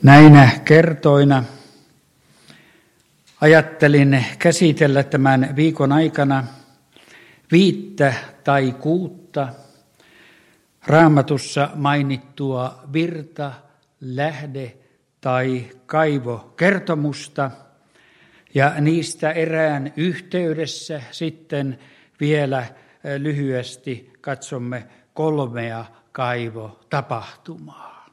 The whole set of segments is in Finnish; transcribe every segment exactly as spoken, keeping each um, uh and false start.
Näinä kertoina ajattelin käsitellä tämän viikon aikana viittä tai kuutta Raamatussa mainittua virta, lähde tai kaivokertomusta ja niistä erään yhteydessä sitten vielä lyhyesti katsomme kolmea kaivotapahtumaa.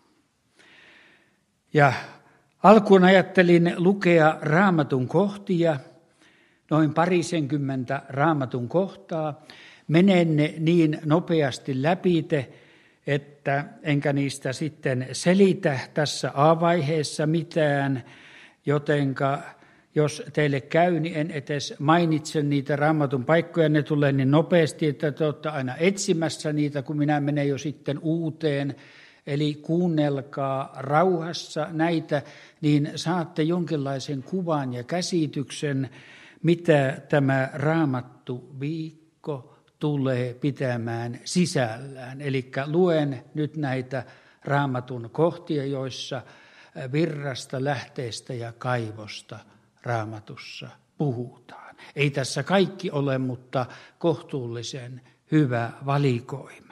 Ja alkuun ajattelin lukea Raamatun kohtia, noin parisenkymmentä Raamatun kohtaa. Menen ne niin nopeasti läpite, että enkä niistä sitten selitä tässä A-vaiheessa mitään, jotenka jos teille käy, niin en edes mainitse niitä Raamatun paikkoja. Ne tulee niin nopeasti, että te olette aina etsimässä niitä, kun minä menen jo sitten uuteen. Eli kuunnelkaa rauhassa näitä, niin saatte jonkinlaisen kuvan ja käsityksen, mitä tämä Raamattu viikko tulee pitämään sisällään. Eli luen nyt näitä Raamatun kohtia, joissa virrasta, lähteestä ja kaivosta Raamatussa puhutaan. Ei tässä kaikki ole, mutta kohtuullisen hyvä valikoima.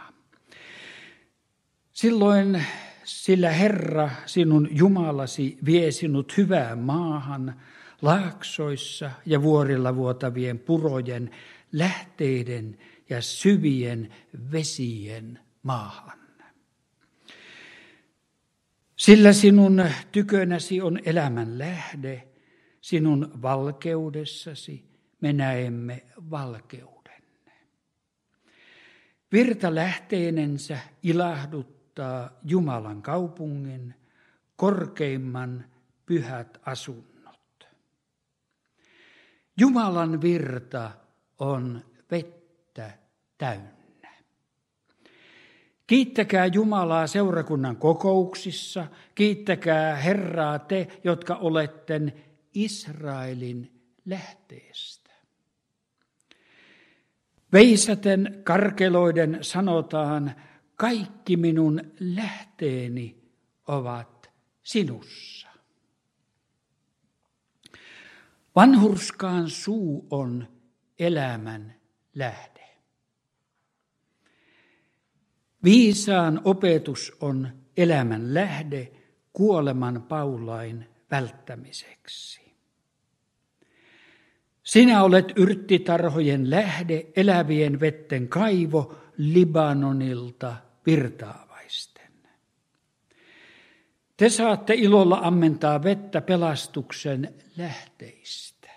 Silloin sillä Herra, sinun Jumalasi, vie sinut hyvään maahan, laaksoissa ja vuorilla vuotavien purojen, lähteiden ja syvien vesien maahan. Sillä sinun tykönäsi on elämän lähde, sinun valkeudessasi me näemme valkeuden. Virta lähteenensä ilahduttaa Jumalan kaupungin, korkeimman pyhät asunnot. Jumalan virta on vettä täynnä. Kiittäkää Jumalaa seurakunnan kokouksissa, kiittäkää Herraa te, jotka olette Israelin lähteestä. Veisaten karkeloiden sanotaan, kaikki minun lähteeni ovat sinussa. Vanhurskaan suu on elämän lähde. Viisaan opetus on elämän lähde kuoleman paulain välttämiseksi. Sinä olet yrttitarhojen lähde, elävien vetten kaivo Libanonilta virtaavaisten. Te saatte ilolla ammentaa vettä pelastuksen lähteistä.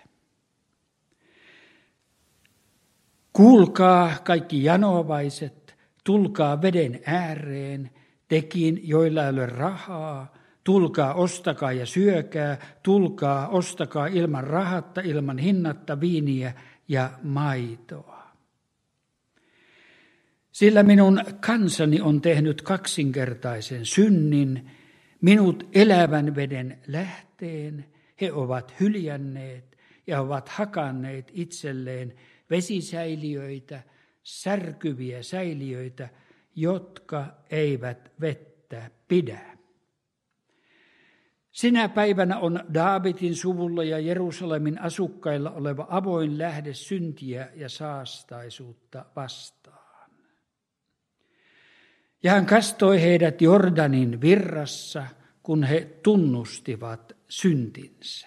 Kuulkaa kaikki janoavaiset, tulkaa veden ääreen, tekin, joilla ei ole rahaa, tulkaa, ostakaa ja syökää, tulkaa, ostakaa ilman rahatta, ilman hinnatta viiniä ja maitoa. Sillä minun kansani on tehnyt kaksinkertaisen synnin, minut elävän veden lähteen, he ovat hyljänneet ja ovat hakanneet itselleen vesisäiliöitä, särkyviä säiliöitä, jotka eivät vettä pidä. Sinä päivänä on Daavidin suvulla ja Jerusalemin asukkailla oleva avoin lähde syntiä ja saastaisuutta vastaan. Ja hän kastoi heidät Jordanin virrassa, kun he tunnustivat syntinsä.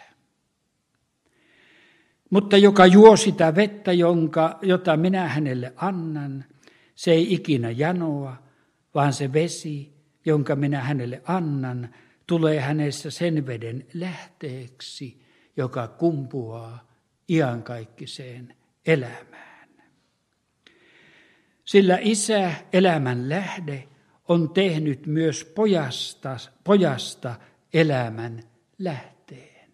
Mutta joka juo sitä vettä, jonka, jota minä hänelle annan, se ei ikinä janoa, vaan se vesi, jonka minä hänelle annan, tulee hänessä sen veden lähteeksi, joka kumpuaa iankaikkiseen elämään. Sillä Isä, elämän lähde, on tehnyt myös pojasta, pojasta elämän lähteen.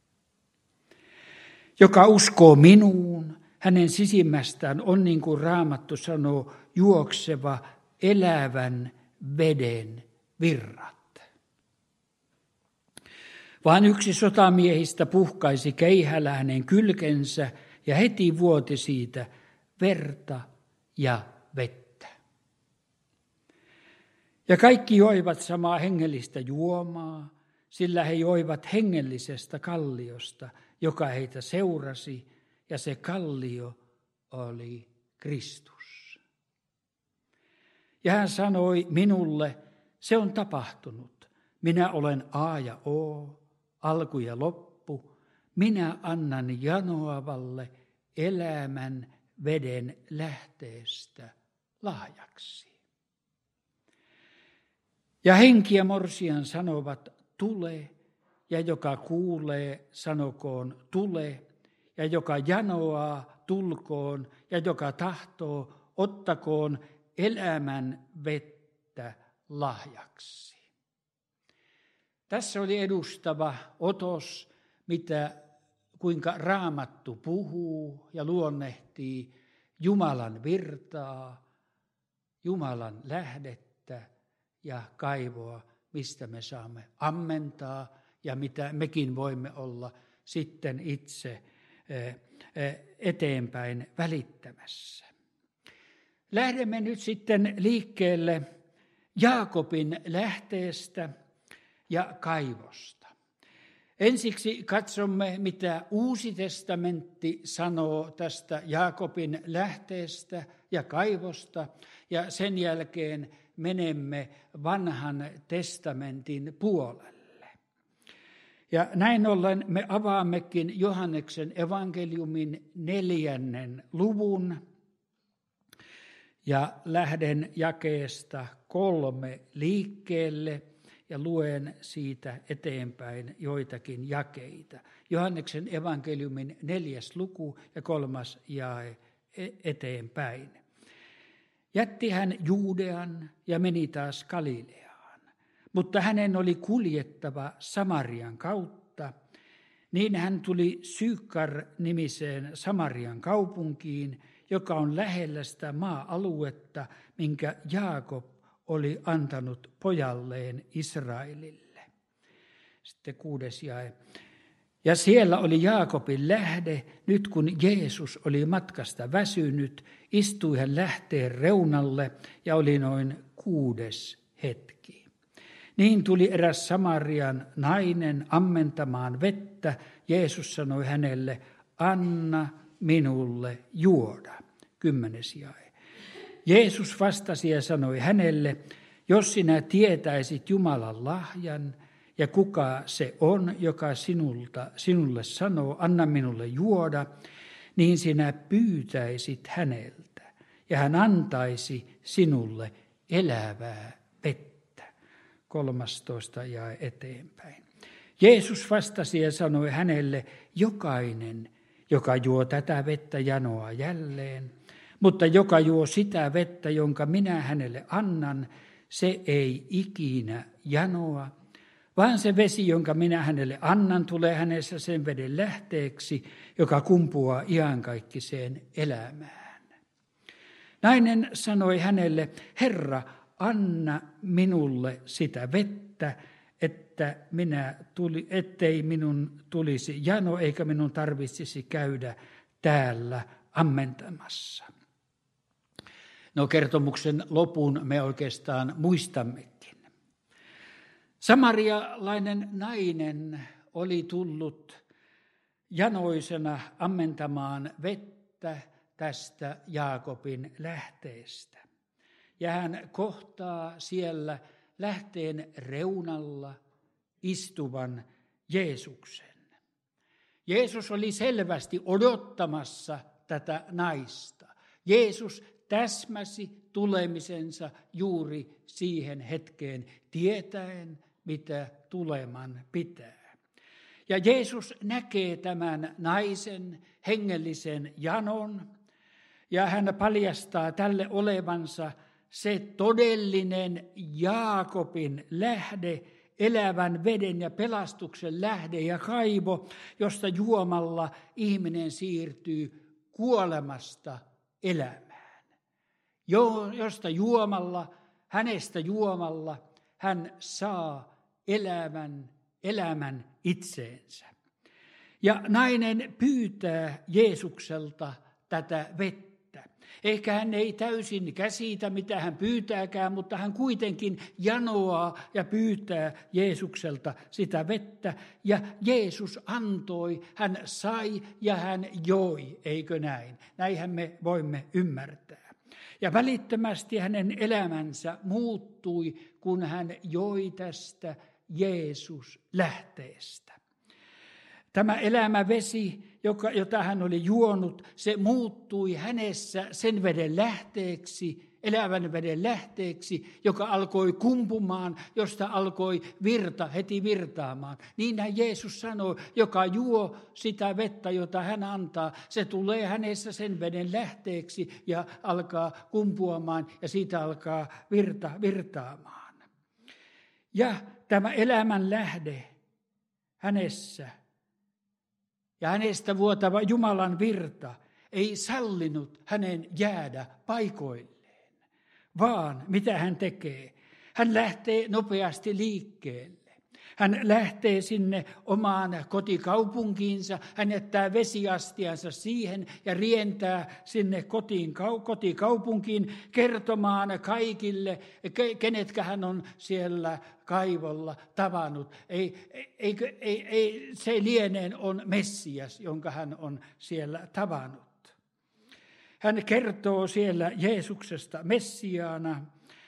Joka uskoo minuun, hänen sisimmästään on, niin kuin Raamattu sanoo, juokseva elävän veden virrat. Vaan yksi sotamiehistä puhkaisi keihällä hänen kylkensä ja heti vuoti siitä verta ja vettä. Ja kaikki joivat samaa hengellistä juomaa, sillä he joivat hengellisestä kalliosta, joka heitä seurasi, ja se kallio oli Kristus. Ja hän sanoi minulle, se on tapahtunut. Minä olen A ja O, alku ja loppu. Minä annan janoavalle elämän veden lähteestä lahjaksi. Ja henki ja morsian sanovat, tule, ja joka kuulee, sanokoon, tule, ja joka janoaa, tulkoon, ja joka tahtoo, ottakoon elämän vettä lahjaksi. Tässä oli edustava otos, mitä, kuinka Raamattu puhuu ja luonnehtii Jumalan virtaa, Jumalan lähdettä ja kaivoa, mistä me saamme ammentaa ja mitä mekin voimme olla sitten itse eteenpäin välittämässä. Lähdemme nyt sitten liikkeelle Jaakobin lähteestä ja kaivosta. Ensiksi katsomme, mitä Uusi testamentti sanoo tästä Jaakobin lähteestä ja kaivosta, ja sen jälkeen menemme vanhan testamentin puolelle. Ja näin ollen me avaammekin Johanneksen evankeliumin neljännen luvun, ja lähden jakeesta kolme liikkeelle ja luen siitä eteenpäin joitakin jakeita. Johanneksen evankeliumin neljäs luku ja kolmas jae eteenpäin. Jätti hän Juudean ja meni taas Galileaan, mutta hänen oli kuljettava Samarian kautta. Niin hän tuli Sykar-nimiseen Samarian kaupunkiin, joka on lähellä sitä maa-aluetta, minkä Jaakob oli antanut pojalleen Israelille. Sitten kuudes jae. Ja siellä oli Jaakobin lähde, nyt kun Jeesus oli matkasta väsynyt, istui hän lähteen reunalle ja oli noin kuudes hetki. Niin tuli eräs Samarian nainen ammentamaan vettä. Jeesus sanoi hänelle, anna minulle juoda. Kymmenes jae. Jeesus vastasi ja sanoi hänelle, jos sinä tietäisit Jumalan lahjan ja kuka se on, joka sinulta, sinulle sanoo, anna minulle juoda, niin sinä pyytäisit häneltä ja hän antaisi sinulle elävää vettä. kolmastoista jae eteenpäin. Jeesus vastasi ja sanoi hänelle, jokainen, joka juo tätä vettä, janoaa jälleen, mutta joka juo sitä vettä, jonka minä hänelle annan, se ei ikinä janoa, vaan se vesi, jonka minä hänelle annan, tulee hänessä sen veden lähteeksi, joka kumpuaa iankaikkiseen elämään. Nainen sanoi hänelle, Herra, anna minulle sitä vettä, että minä tuli, ettei minun tulisi jano, eikä minun tarvitsisi käydä täällä ammentamassa. No kertomuksen lopun me oikeastaan muistammekin. Samarialainen nainen oli tullut janoisena ammentamaan vettä tästä Jaakobin lähteestä. Ja hän kohtaa siellä lähteen reunalla istuvan Jeesuksen. Jeesus oli selvästi odottamassa tätä naista. Jeesus täsmäsi tulemisensa juuri siihen hetkeen, tietäen, mitä tuleman pitää. Ja Jeesus näkee tämän naisen hengellisen janon, ja hän paljastaa tälle olevansa se todellinen Jaakobin lähde, elävän veden ja pelastuksen lähde ja kaivo, josta juomalla ihminen siirtyy kuolemasta elämään. Jo, josta juomalla, hänestä juomalla, hän saa elämän, elämän itseensä. Ja nainen pyytää Jeesukselta tätä vettä. Ehkä hän ei täysin käsitä, mitä hän pyytääkään, mutta hän kuitenkin janoaa ja pyytää Jeesukselta sitä vettä. Ja Jeesus antoi, hän sai ja hän joi, eikö näin? Näinhän me voimme ymmärtää. Ja välittömästi hänen elämänsä muuttui, kun hän joi tästä Jeesus-lähteestä. Tämä elämävesi, joka, jota hän oli juonut, se muuttui hänessä sen veden lähteeksi, elävän veden lähteeksi, joka alkoi kumpumaan, josta alkoi virta heti virtaamaan. Niinhän Jeesus sanoi, joka juo sitä vettä, jota hän antaa, se tulee hänessä sen veden lähteeksi ja alkaa kumpuamaan ja siitä alkaa virta virtaamaan. Ja tämä elämän lähde hänessä ja hänestä vuotava Jumalan virta ei sallinut hänen jäädä paikoilleen, vaan mitä hän tekee? Hän lähtee nopeasti liikkeelle. Hän lähtee sinne omaan kotikaupunkiinsa, hän jättää vesiastiansa siihen ja rientää sinne kotiin, kotikaupunkiin kertomaan kaikille, kenetkä hän on siellä kaivolla tavannut. Ei, ei, ei, ei, se lieneen on Messias, jonka hän on siellä tavannut. Hän kertoo siellä Jeesuksesta Messiaana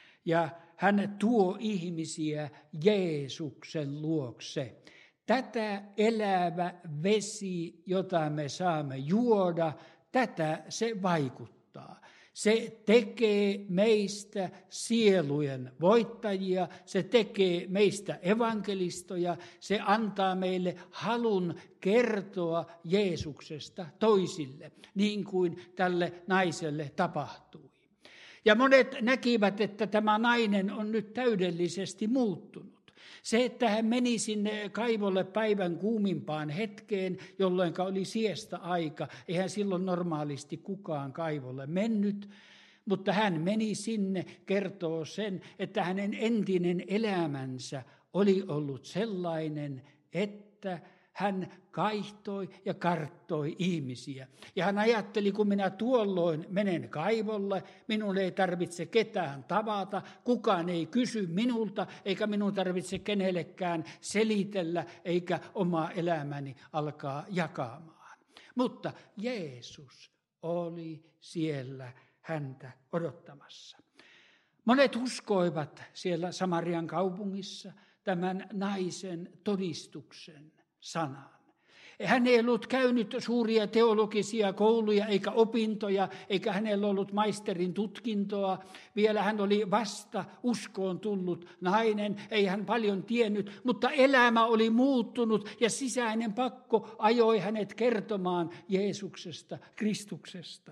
ja hän tuo ihmisiä Jeesuksen luokse. Tätä elävä vesi, jota me saamme juoda, tätä se vaikuttaa. Se tekee meistä sielujen voittajia, se tekee meistä evankelistoja, se antaa meille halun kertoa Jeesuksesta toisille, niin kuin tälle naiselle tapahtui. Ja monet näkivät, että tämä nainen on nyt täydellisesti muuttunut. Se, että hän meni sinne kaivolle päivän kuumimpaan hetkeen, jolloin oli siesta aika, eihän silloin normaalisti kukaan kaivolle mennyt, mutta hän meni sinne, kertoo sen, että hänen entinen elämänsä oli ollut sellainen, että hän kaihtoi ja karttoi ihmisiä. Ja hän ajatteli, kun minä tuolloin menen kaivolle, minun ei tarvitse ketään tavata, kukaan ei kysy minulta, eikä minun tarvitse kenellekään selitellä, eikä oma elämäni alkaa jakamaan. Mutta Jeesus oli siellä häntä odottamassa. Monet uskoivat siellä Samarian kaupungissa tämän naisen todistuksen sanan. Hän ei ollut käynyt suuria teologisia kouluja eikä opintoja, eikä hänellä ollut maisterin tutkintoa. Vielä hän oli vasta uskoon tullut nainen, ei hän paljon tiennyt, mutta elämä oli muuttunut ja sisäinen pakko ajoi hänet kertomaan Jeesuksesta, Kristuksesta.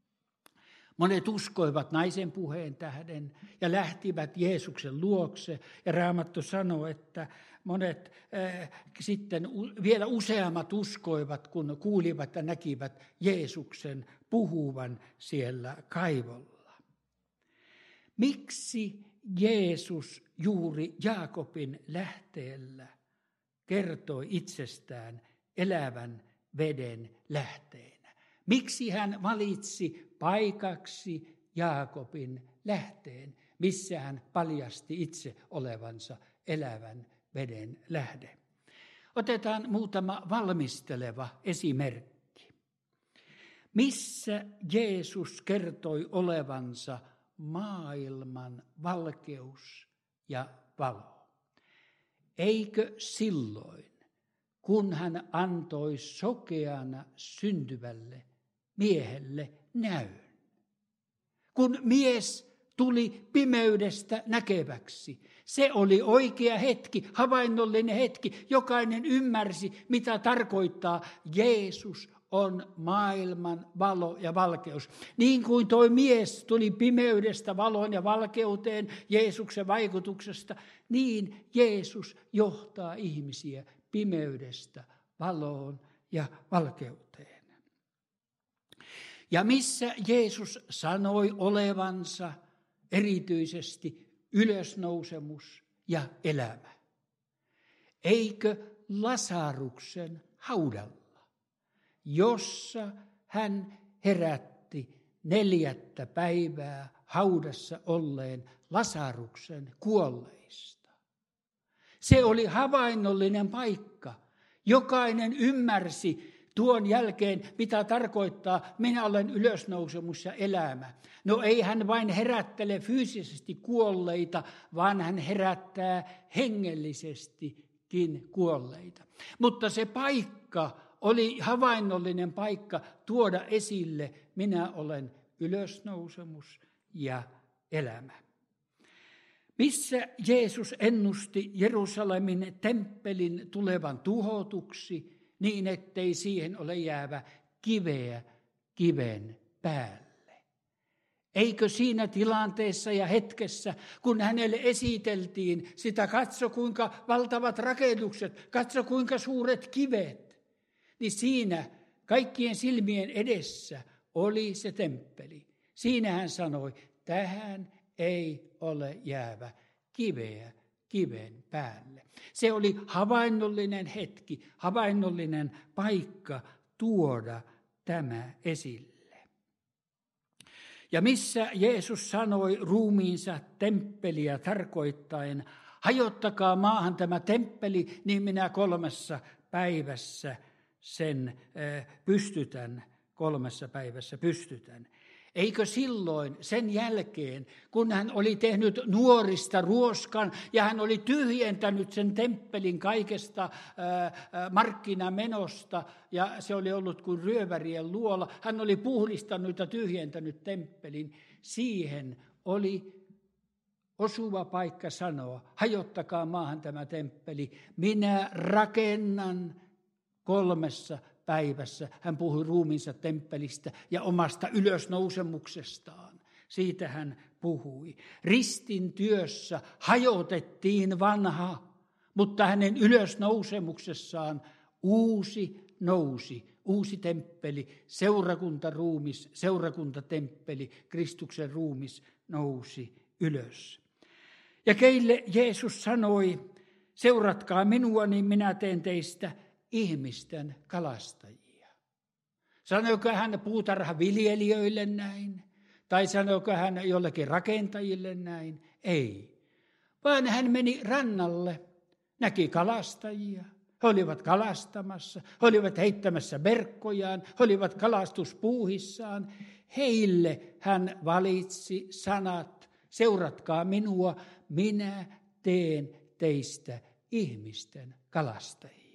Monet uskoivat naisen puheen tähden ja lähtivät Jeesuksen luokse. Ja Raamattu sanoo, että monet äh, sitten vielä useammat uskoivat, kun kuulivat ja näkivät Jeesuksen puhuvan siellä kaivolla. Miksi Jeesus juuri Jaakobin lähteellä kertoi itsestään elävän veden lähteenä? Miksi hän valitsi paikaksi Jaakobin lähteen, missä hän paljasti itse olevansa elävän veden lähde? Otetaan muutama valmisteleva esimerkki. Missä Jeesus kertoi olevansa maailman valkeus ja valo? Eikö silloin, kun hän antoi sokeana syntyvälle miehelle näyn? Kun mies tuli pimeydestä näkeväksi, se oli oikea hetki, havainnollinen hetki. Jokainen ymmärsi, mitä tarkoittaa Jeesus on maailman valo ja valkeus. Niin kuin toi mies tuli pimeydestä valoon ja valkeuteen Jeesuksen vaikutuksesta, niin Jeesus johtaa ihmisiä pimeydestä valoon ja valkeuteen. Ja missä Jeesus sanoi olevansa erityisesti ylösnousemus ja elämä? Eikö Lasaruksen haudalla, jossa hän herätti neljättä päivää haudassa olleen Lasaruksen kuolleista. Se oli havainnollinen paikka. Jokainen ymmärsi tuon jälkeen, mitä tarkoittaa, minä olen ylösnousemus ja elämä. No ei hän vain herättele fyysisesti kuolleita, vaan hän herättää hengellisestikin kuolleita. Mutta se paikka oli havainnollinen paikka tuoda esille, minä olen ylösnousemus ja elämä. Missä Jeesus ennusti Jerusalemin temppelin tulevan tuhotuksi, niin ettei siihen ole jäävä kiveä kiven päälle. Eikö siinä tilanteessa ja hetkessä, kun hänelle esiteltiin sitä, katso kuinka valtavat rakennukset, katso kuinka suuret kivet, niin siinä kaikkien silmien edessä oli se temppeli. Siinä hän sanoi, tähän ei ole jäävä kiveä kiven päälle. Se oli havainnollinen hetki, havainnollinen paikka tuoda tämä esille. Ja missä Jeesus sanoi ruumiinsa temppeliä tarkoittaen, hajottakaa maahan tämä temppeli, niin minä kolmessa päivässä sen pystytän, kolmessa päivässä pystytän. Eikö silloin sen jälkeen, kun hän oli tehnyt nuorista ruoskan ja hän oli tyhjentänyt sen temppelin kaikesta markkinamenosta ja se oli ollut kuin ryövärien luola, hän oli puhdistanut ja tyhjentänyt temppelin, siihen oli osuva paikka sanoa, hajottakaa maahan tämä temppeli, minä rakennan kolmessa päivässä. Hän puhui ruumiinsa temppelistä ja omasta ylösnousemuksestaan. Siitä hän puhui. Ristin työssä hajotettiin vanha, mutta hänen ylösnousemuksessaan uusi nousi. Uusi temppeli, seurakuntaruumis, seurakuntatemppeli, Kristuksen ruumis nousi ylös. Ja keille Jeesus sanoi, seuratkaa minua, niin minä teen teistä ihmisten kalastajia. Sanoiko hän puutarhaviljelijöille näin? Tai sanoiko hän jollekin rakentajille näin? Ei. Vaan hän meni rannalle, näki kalastajia. He olivat kalastamassa, he olivat heittämässä verkkojaan, he olivat kalastuspuuhissaan. Heille hän valitsi sanat, seuratkaa minua, minä teen teistä ihmisten kalastajia.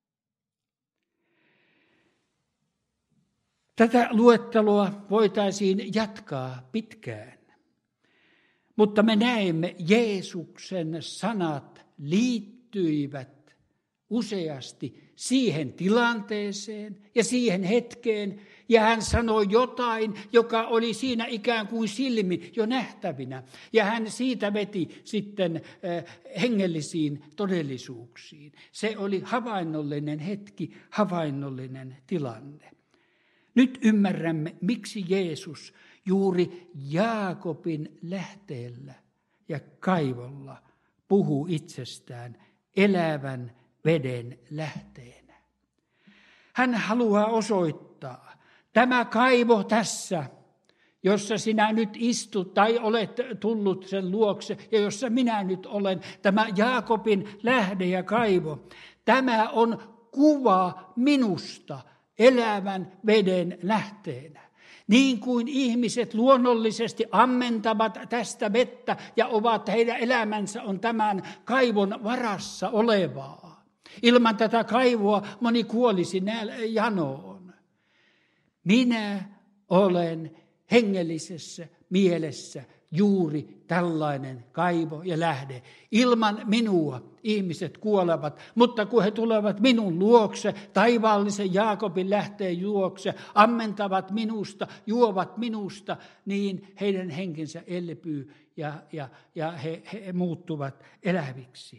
Tätä luettelua voitaisiin jatkaa pitkään, mutta me näemme, Jeesuksen sanat liittyivät useasti siihen tilanteeseen ja siihen hetkeen, ja hän sanoi jotain, joka oli siinä ikään kuin silmin jo nähtävinä, ja hän siitä veti sitten hengellisiin todellisuuksiin. Se oli havainnollinen hetki, havainnollinen tilanne. Nyt ymmärrämme, miksi Jeesus juuri Jaakobin lähteellä ja kaivolla puhuu itsestään elävän veden lähteenä. Hän haluaa osoittaa, tämä kaivo tässä, jossa sinä nyt istut tai olet tullut sen luokse ja jossa minä nyt olen, tämä Jaakobin lähde ja kaivo, tämä on kuva minusta, elävän veden lähteenä. Niin kuin ihmiset luonnollisesti ammentavat tästä vettä ja ovat, heidän elämänsä on tämän kaivon varassa olevaa. Ilman tätä kaivoa moni kuolisi janoon. Minä olen hengellisessä mielessä juuri tällainen kaivo ja lähde. Ilman minua ihmiset kuolevat, mutta kun he tulevat minun luokse, taivaallisen Jaakobin lähteen luokse, ammentavat minusta, juovat minusta, niin heidän henkensä elpyy ja, ja, ja he, he muuttuvat eläviksi.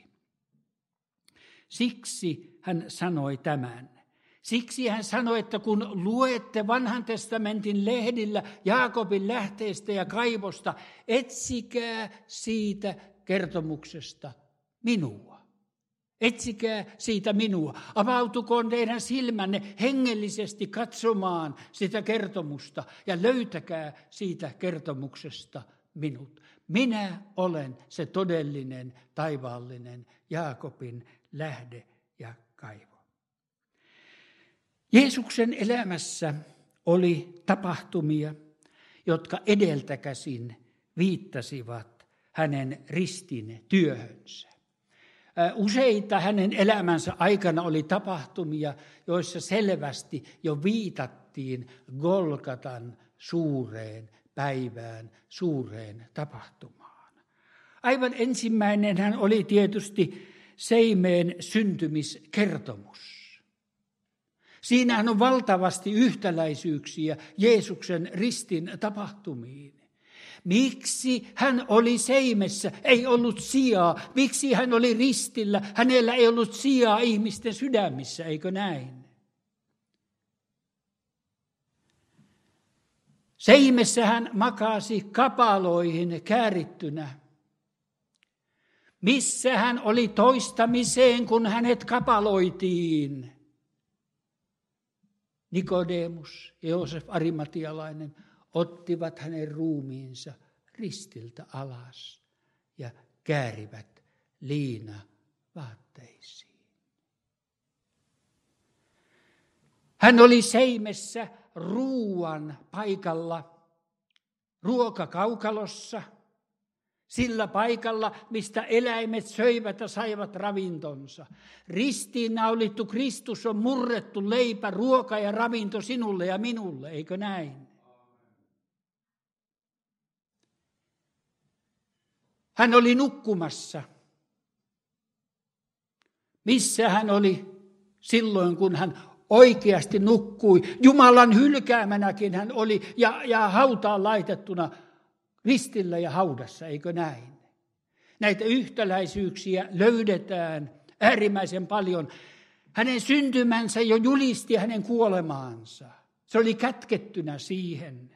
Siksi hän sanoi tämän. Siksi hän sanoi, että kun luette vanhan testamentin lehdillä Jaakobin lähteestä ja kaivosta, etsikää siitä kertomuksesta minua. Etsikää siitä minua. Avautukoon teidän silmänne hengellisesti katsomaan sitä kertomusta ja löytäkää siitä kertomuksesta minut. Minä olen se todellinen taivaallinen Jaakobin lähde ja kaivo. Jeesuksen elämässä oli tapahtumia, jotka edeltä käsin viittasivat hänen ristin työhönsä. Useita hänen elämänsä aikana oli tapahtumia, joissa selvästi jo viitattiin Golgatan suureen päivään, suureen tapahtumaan. Aivan ensimmäinen hän oli tietysti Seimeen syntymiskertomus. Siinähän on valtavasti yhtäläisyyksiä Jeesuksen ristin tapahtumiin. Miksi hän oli seimessä? Ei ollut sijaa. Miksi hän oli ristillä? Hänellä ei ollut sijaa ihmisten sydämissä, eikö näin? Seimessä hän makasi kapaloihin käärittynä. Missä hän oli toistamiseen, kun hänet kapaloitiin? Nikodemus ja Joosef Arimatialainen ottivat hänen ruumiinsa ristiltä alas ja käärivät liina vaatteisiin. Hän oli seimessä ruuan paikalla, ruokakaukalossa, sillä paikalla, mistä eläimet söivät ja saivat ravintonsa. Ristiin naulittu Kristus on murrettu leipä, ruoka ja ravinto sinulle ja minulle, eikö näin? Hän oli nukkumassa. Missä hän oli silloin, kun hän oikeasti nukkui? Jumalan hylkäämänäkin hän oli ja, ja hautaan laitettuna ristillä ja haudassa, eikö näin? Näitä yhtäläisyyksiä löydetään äärimmäisen paljon. Hänen syntymänsä jo julisti hänen kuolemaansa. Se oli kätkettynä siihen.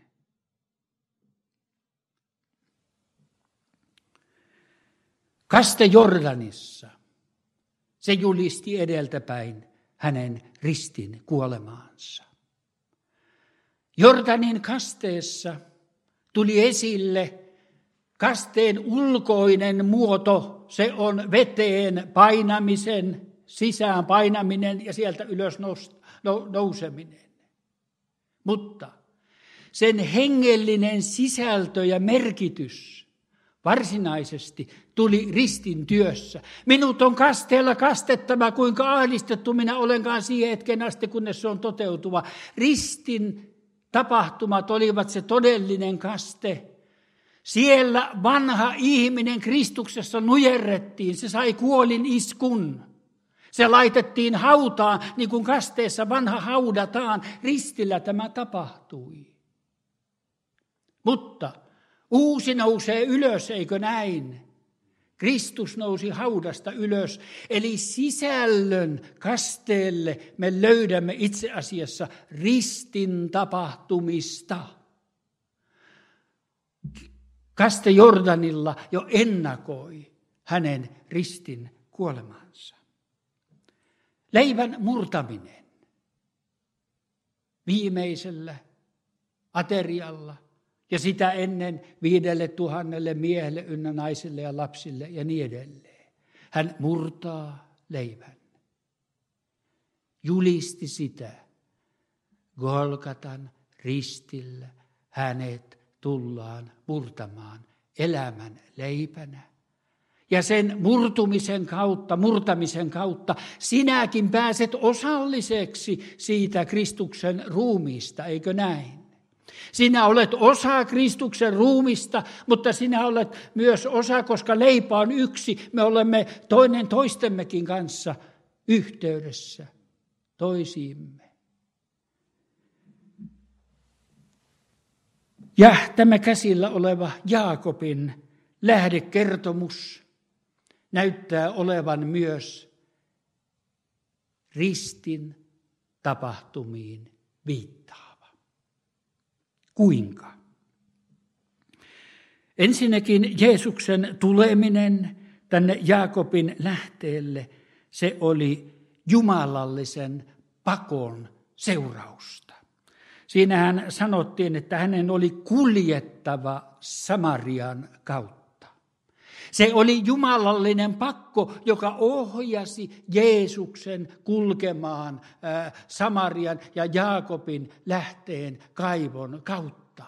Kaste Jordanissa, se julisti edeltäpäin hänen ristin kuolemaansa. Jordanin kasteessa tuli esille kasteen ulkoinen muoto, se on veteen painamisen, sisään painaminen ja sieltä ylös nouseminen. Mutta sen hengellinen sisältö ja merkitys varsinaisesti tuli ristin työssä. Minut on kasteella kastettava, kuinka ahdistettu minä olenkaan siihen hetken asti, kunnes se on toteutuva. Ristin tapahtumat olivat se todellinen kaste. Siellä vanha ihminen Kristuksessa nujerrettiin, se sai kuolin iskun. Se laitettiin hautaan, niin kuin kasteessa vanha haudataan. Ristillä tämä tapahtui. Mutta uusi nousee ylös, eikö näin? Kristus nousi haudasta ylös, eli sisällön kasteelle me löydämme itse asiassa ristin tapahtumista. Kaste Jordanilla jo ennakoi hänen ristin kuolemansa. Leivän murtaminen viimeisellä aterialla. Ja sitä ennen viidelle tuhannelle miehelle, ynnä naisille ja lapsille ja niin edelleen. Hän murtaa leivän. Julisti sitä. Golgatan ristillä hänet tullaan murtamaan elämän leipänä. Ja sen murtumisen kautta, murtamisen kautta sinäkin pääset osalliseksi siitä Kristuksen ruumiista, eikö näin? Sinä olet osa Kristuksen ruumista, mutta sinä olet myös osa, koska leipä on yksi. Me olemme toinen toistemmekin kanssa yhteydessä toisiimme. Ja tämä käsillä oleva Jaakobin lähdekertomus näyttää olevan myös ristin tapahtumiin viittaava. Kuinka? Ensinnäkin Jeesuksen tuleminen tänne Jaakobin lähteelle Se oli jumalallisen pakon seurausta. Siinähän sanottiin, että hänen oli kuljettava Samarian kautta. Se oli jumalallinen pakko, joka ohjasi Jeesuksen kulkemaan Samarian ja Jaakobin lähteen kaivon kautta.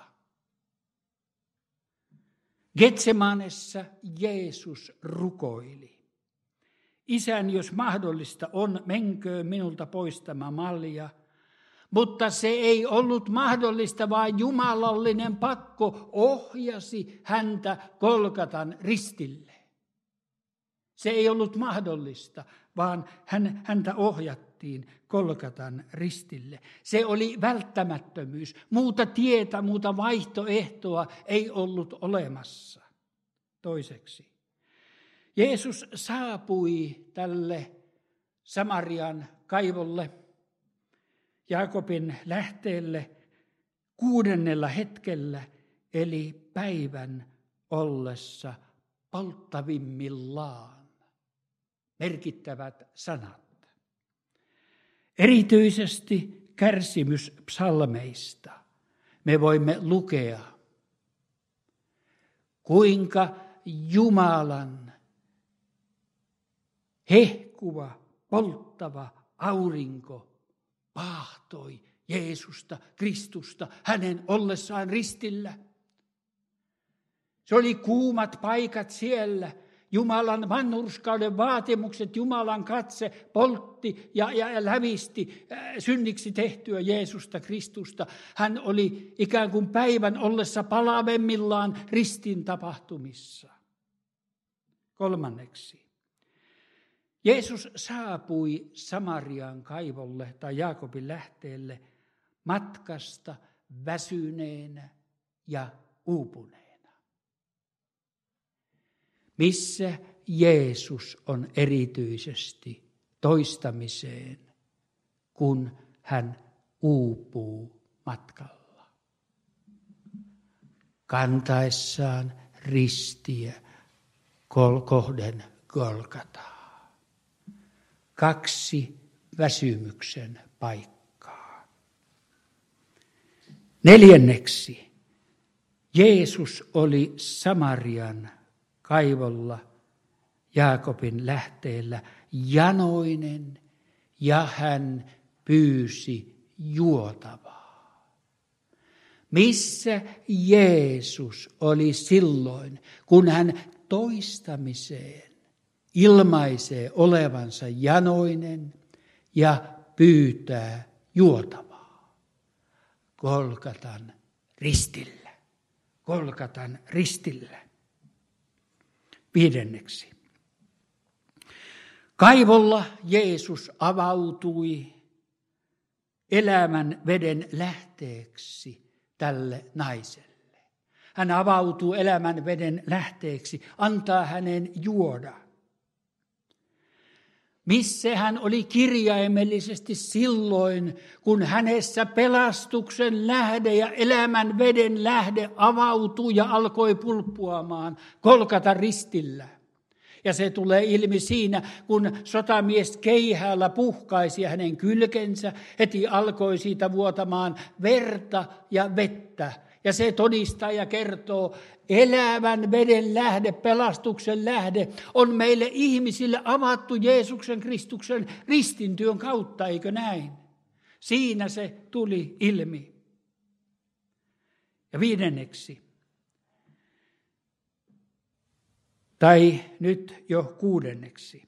Getsemanessa Jeesus rukoili. Isän, jos mahdollista on, menköön minulta pois tämä malja. Mutta se ei ollut mahdollista, vaan jumalallinen pakko ohjasi häntä Golgatan ristille. Se ei ollut mahdollista, vaan hän, häntä ohjattiin Golgatan ristille. Se oli välttämättömyys. Muuta tietä, muuta vaihtoehtoa ei ollut olemassa. Toiseksi. Jeesus saapui tälle Samarian kaivolle, Jaakobin lähteelle kuudennella hetkellä, eli päivän ollessa polttavimmillaan. Merkittävät sanat. Erityisesti kärsimyspsalmeista me voimme lukea, kuinka Jumalan hehkuva, polttava aurinko paahtoi Jeesusta, Kristusta, hänen ollessaan ristillä. Se oli kuumat paikat siellä. Jumalan vanhurskauden vaatimukset, Jumalan katse poltti ja, ja, ja lävisti synniksi tehtyä Jeesusta, Kristusta. Hän oli ikään kuin päivän ollessa palavemmillaan ristin tapahtumissa. Kolmanneksi. Jeesus saapui Samarian kaivolle tai Jaakobin lähteelle matkasta väsyneenä ja uupuneena. Missä Jeesus on erityisesti toistamiseen, kun hän uupuu matkalla? Kantaessaan ristiä kohden Golgataa. Kaksi väsymyksen paikkaa. Neljänneksi, Jeesus oli Samarian kaivolla Jaakobin lähteellä janoinen ja hän pyysi juotavaa. Missä Jeesus oli silloin, kun hän toistamiseen ilmaisee olevansa janoinen ja pyytää juotavaa? Golgatan ristillä. Golgatan ristillä. Viidenneksi. Kaivolla Jeesus avautui elämän veden lähteeksi tälle naiselle. Hän avautuu elämän veden lähteeksi, antaa hänen juoda. Missä hän oli kirjaimellisesti silloin, kun hänessä pelastuksen lähde ja elämän veden lähde avautui ja alkoi pulppuamaan Golgatan ristillä. Ja se tulee ilmi siinä, kun sotamies keihäällä puhkaisi hänen kylkensä, heti alkoi siitä vuotamaan verta ja vettä. Ja se todistaa ja kertoo, elävän veden lähde, pelastuksen lähde on meille ihmisille avattu Jeesuksen Kristuksen ristintyön kautta, eikö näin? Siinä se tuli ilmi. Ja viidenneksi, tai nyt jo kuudenneksi,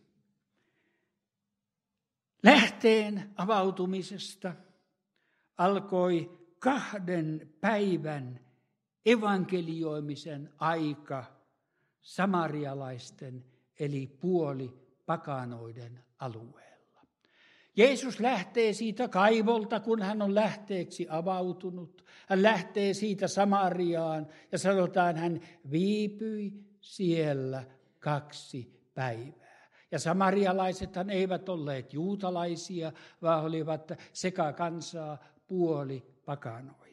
lähteen avautumisesta alkoi kahden päivän evankelioimisen aika samarialaisten eli puolipakanoiden alueella. Jeesus lähtee siitä kaivolta, kun hän on lähteeksi avautunut. Hän lähtee siitä Samariaan ja sanotaan, hän viipyi siellä kaksi päivää. Ja samarialaisethan eivät olleet juutalaisia, vaan olivat sekakansaa, puolipakanoita.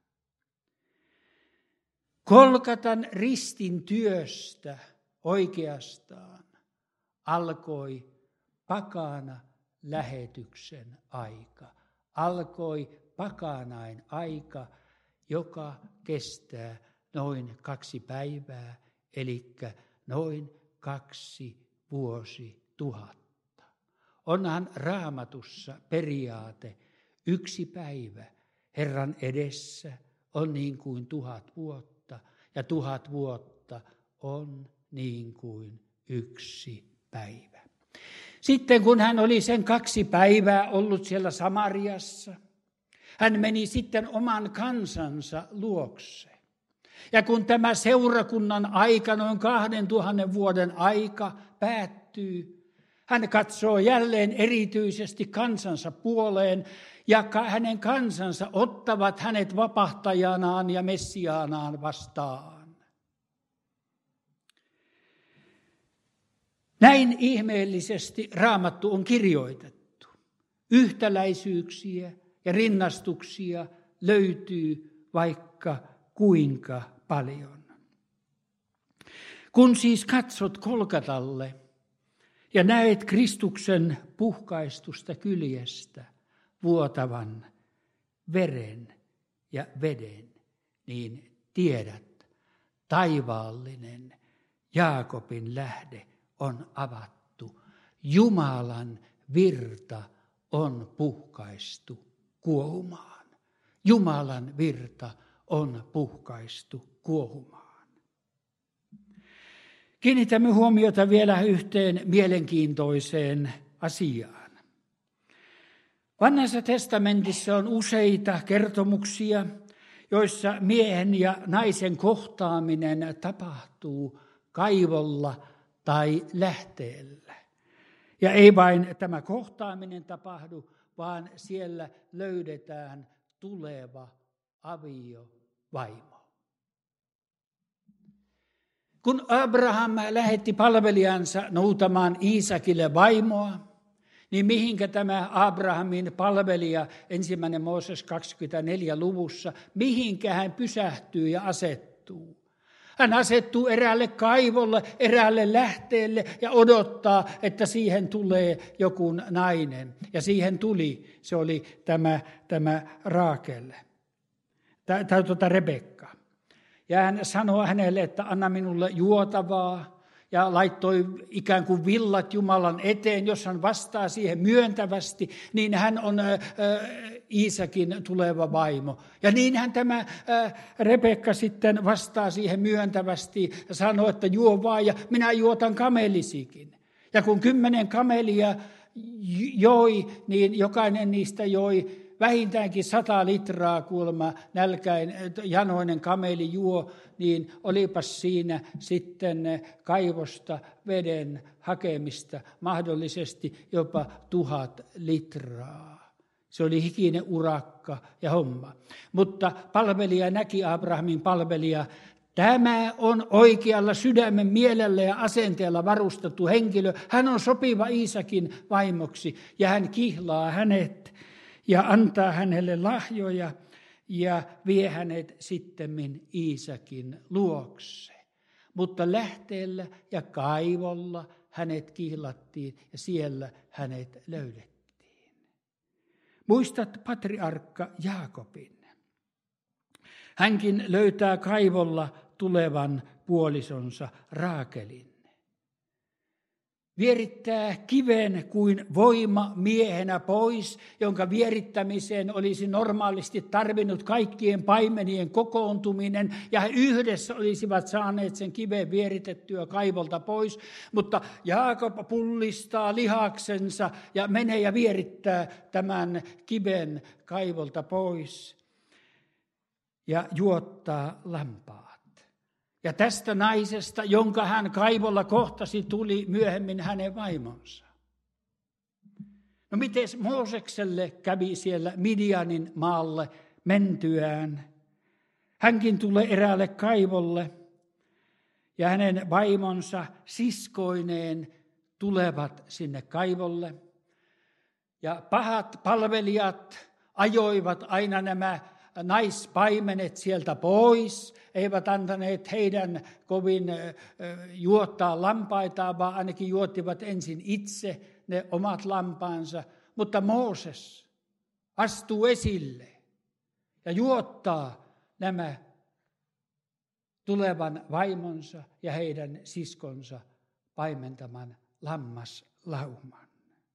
Golgatan ristin työstä oikeastaan alkoi pakana lähetyksen aika. Alkoi pakanain aika, joka kestää noin kaksi päivää, eli noin kaksi vuosituhatta. Onhan Raamatussa periaate, yksi päivä Herran edessä on niin kuin tuhat vuotta, ja tuhat vuotta on niin kuin yksi päivä. Sitten kun hän oli sen kaksi päivää ollut siellä Samariassa, hän meni sitten oman kansansa luokse. Ja kun tämä seurakunnan aika, noin kahden tuhannen vuoden aika päättyy, hän katsoo jälleen erityisesti kansansa puoleen, ja hänen kansansa ottavat hänet vapahtajanaan ja messiaanaan vastaan. Näin ihmeellisesti Raamattu on kirjoitettu. Yhtäläisyyksiä ja rinnastuksia löytyy vaikka kuinka paljon. Kun siis katsot Kolkatalle ja näet Kristuksen puhkaistusta kyljestä vuotavan veren ja veden, niin tiedät, taivaallinen Jaakobin lähde on avattu. Jumalan virta on puhkaistu kuohumaan. Jumalan virta on puhkaistu kuohumaan. Kiinnitämme huomiota vielä yhteen mielenkiintoiseen asiaan. Vanhassa testamentissa on useita kertomuksia, joissa miehen ja naisen kohtaaminen tapahtuu kaivolla tai lähteellä. Ja ei vain tämä kohtaaminen tapahdu, vaan siellä löydetään tuleva aviovaimo. Kun Abraham lähetti palvelijansa noutamaan Iisakille vaimoa, niin mihinkä tämä Abrahamin palvelija ensimmäinen Mooses kaksikymmentäneljä luvussa, mihinkä hän pysähtyy ja asettuu? Hän asettuu eräälle kaivolle, eräälle lähteelle ja odottaa, että siihen tulee joku nainen. Ja siihen tuli, se oli tämä, tämä Raakel, tai tuota Rebekka. Ja hän sanoi hänelle, että anna minulle juotavaa, ja laittoi ikään kuin villat Jumalan eteen. Jos hän vastaa siihen myöntävästi, niin hän on ä, ä, Iisakin tuleva vaimo. Ja niinhän tämä ä, Rebekka sitten vastaa siihen myöntävästi ja sanoo, että juo vaan ja minä juotan kamelisikin. Ja kun kymmenen kamelia joi, niin jokainen niistä joi vähintäänkin sata litraa kuulemma nälkäin, janoinen kameli juo, niin olipas siinä sitten kaivosta veden hakemista mahdollisesti jopa tuhat litraa. Se oli hikinen urakka ja homma. Mutta palvelija näki, Abrahamin palvelija, tämä on oikealla sydämen mielellä ja asenteella varustettu henkilö. Hän on sopiva Iisakin vaimoksi ja hän kihlaa hänet ja antaa hänelle lahjoja ja vie hänet sittemmin Iisakin luokse. Mutta lähteellä ja kaivolla hänet kihlattiin ja siellä hänet löydettiin. Muistat patriarkka Jaakobin. Hänkin löytää kaivolla tulevan puolisonsa Raakelin. Vierittää kiven kuin voima miehenä pois, jonka vierittämiseen olisi normaalisti tarvinnut kaikkien paimenien kokoontuminen, ja he yhdessä olisivat saaneet sen kiven vieritettyä kaivolta pois, mutta Jaakob pullistaa lihaksensa ja menee ja vierittää tämän kiven kaivolta pois ja juottaa lampaat. Ja tästä naisesta, jonka hän kaivolla kohtasi, tuli myöhemmin hänen vaimonsa. No miten Moosekselle kävi siellä Midianin maalle mentyään? Hänkin tulee eräälle kaivolle ja hänen vaimonsa siskoineen tulevat sinne kaivolle. Ja pahat palvelijat ajoivat aina nämä naispaimenet sieltä pois, eivät antaneet heidän kovin juottaa lampaitaan, vaan ainakin juottivat ensin itse ne omat lampaansa, mutta Mooses astuu esille ja juottaa nämä tulevan vaimonsa ja heidän siskonsa paimentaman lammaslauman.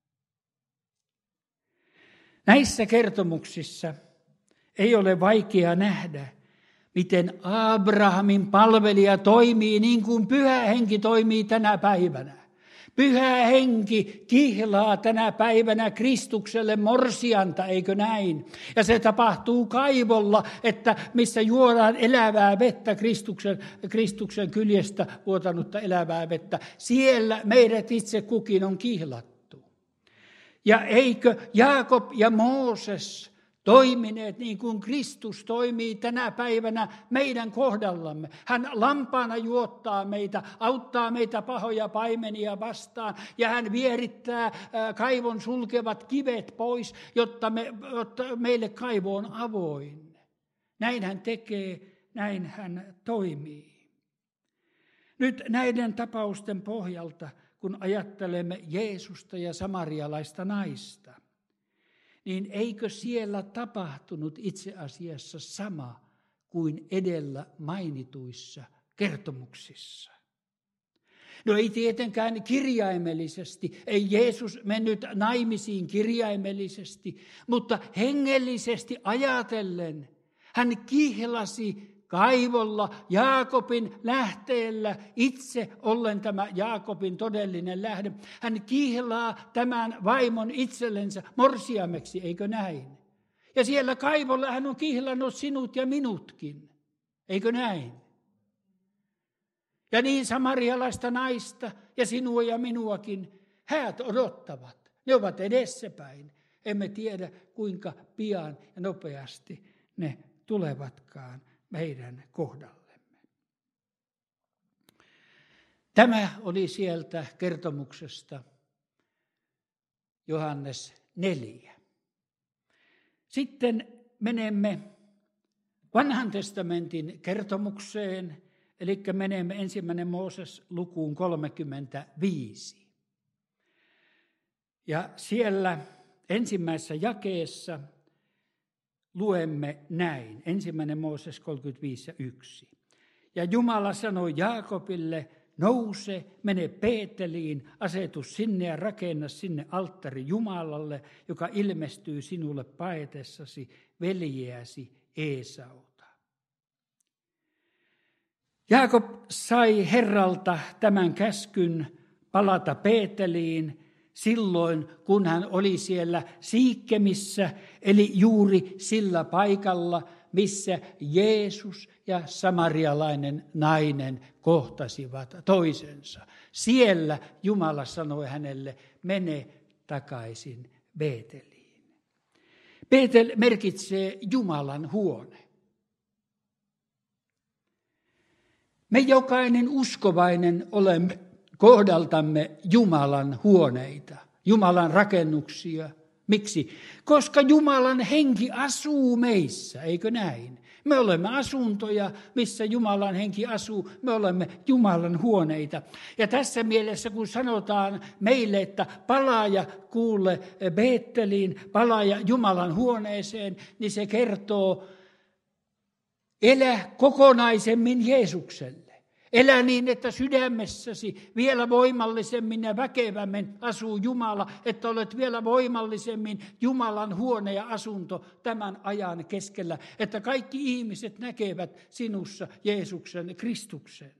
Näissä kertomuksissa ei ole vaikea nähdä, miten Abrahamin palvelija toimii niin kuin Pyhä Henki toimii tänä päivänä. Pyhä Henki kihlaa tänä päivänä Kristukselle morsianta, eikö näin? Ja se tapahtuu kaivolla, että missä juodaan elävää vettä, Kristuksen, Kristuksen kyljestä vuotanutta elävää vettä. Siellä meidät itse kukin on kihlattu. Ja eikö Jaakob ja Mooses toimineet niin kuin Kristus toimii tänä päivänä meidän kohdallamme. Hän lampaana juottaa meitä, auttaa meitä pahoja paimenia vastaan ja hän vierittää kaivon sulkevat kivet pois, jotta, me, jotta meille kaivo on avoin. Näin hän tekee, näin hän toimii. Nyt näiden tapausten pohjalta, kun ajattelemme Jeesusta ja samarialaista naista, niin eikö siellä tapahtunut itse asiassa sama kuin edellä mainituissa kertomuksissa? No ei tietenkään kirjaimellisesti, ei Jeesus mennyt naimisiin kirjaimellisesti, mutta hengellisesti ajatellen hän kihlasi kaivolla Jaakobin lähteellä, itse ollen tämä Jaakobin todellinen lähde. Hän kihlaa tämän vaimon itsellensä morsiameksi, eikö näin? Ja siellä kaivolla hän on kihlannut sinut ja minutkin, eikö näin? Ja niin samarialaista naista ja sinua ja minuakin häät odottavat. Ne ovat edessäpäin. Emme tiedä kuinka pian ja nopeasti ne tulevatkaan meidän kohdallemme. Tämä oli sieltä kertomuksesta Johannes neljä. Sitten menemme Vanhan testamentin kertomukseen, eli menemme ensimmäinen Mooses lukuun kolmekymmentäviisi. Ja siellä ensimmäisessä jakeessa luemme näin, ensimmäinen Mooses kolmekymmentäviisi yksi. Ja Jumala sanoi Jaakobille, nouse, mene Beeteliin, asetu sinne ja rakenna sinne alttari Jumalalle, joka ilmestyy sinulle paetessasi veljeäsi Eesauta. Jaakob sai Herralta tämän käskyn palata Beeteliin silloin, kun hän oli siellä Siikkemissä, eli juuri sillä paikalla, missä Jeesus ja samarialainen nainen kohtasivat toisensa. Siellä Jumala sanoi hänelle, mene takaisin Beeteliin. Beetel merkitsee Jumalan huone. Me jokainen uskovainen olemme kohdaltamme Jumalan huoneita, Jumalan rakennuksia. Miksi? Koska Jumalan henki asuu meissä, eikö näin? Me olemme asuntoja, missä Jumalan henki asuu. Me olemme Jumalan huoneita. Ja tässä mielessä, kun sanotaan meille, että palaaja kuule Beeteliin, palaaja Jumalan huoneeseen, niin se kertoo, elä kokonaisemmin Jeesukselle. Elä niin, että sydämessäsi vielä voimallisemmin ja väkevämmin asuu Jumala, että olet vielä voimallisemmin Jumalan huone ja asunto tämän ajan keskellä, että kaikki ihmiset näkevät sinussa Jeesuksen Kristuksen.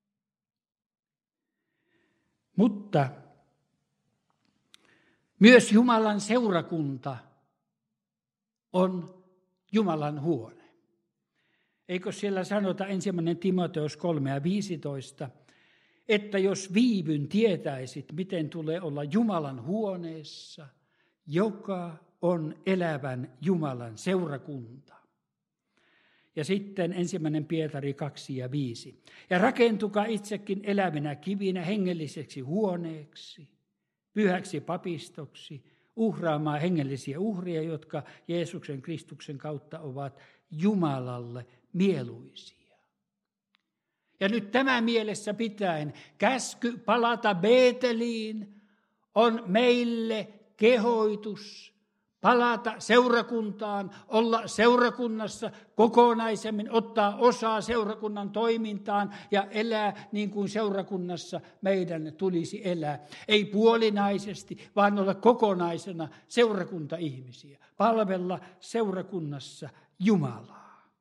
Mutta myös Jumalan seurakunta on Jumalan huone. Eikö siellä sanota ensimmäinen Timoteus kolme ja viisitoista, että jos viivyn tietäisit, miten tulee olla Jumalan huoneessa, joka on elävän Jumalan seurakunta. Ja sitten ensimmäinen Pietari kaksi ja viisi. Ja rakentukaa itsekin elävinä kivinä hengelliseksi huoneeksi, pyhäksi papistoksi, uhraamaan hengellisiä uhria, jotka Jeesuksen Kristuksen kautta ovat Jumalalle mieluisia. Ja nyt tämä mielessä pitäen käsky palata Beeteliin on meille kehoitus palata seurakuntaan, olla seurakunnassa kokonaisemmin, ottaa osaa seurakunnan toimintaan ja elää niin kuin seurakunnassa meidän tulisi elää. Ei puolinaisesti, vaan olla kokonaisena seurakunta-ihmisiä. Palvella seurakunnassa Jumalaa.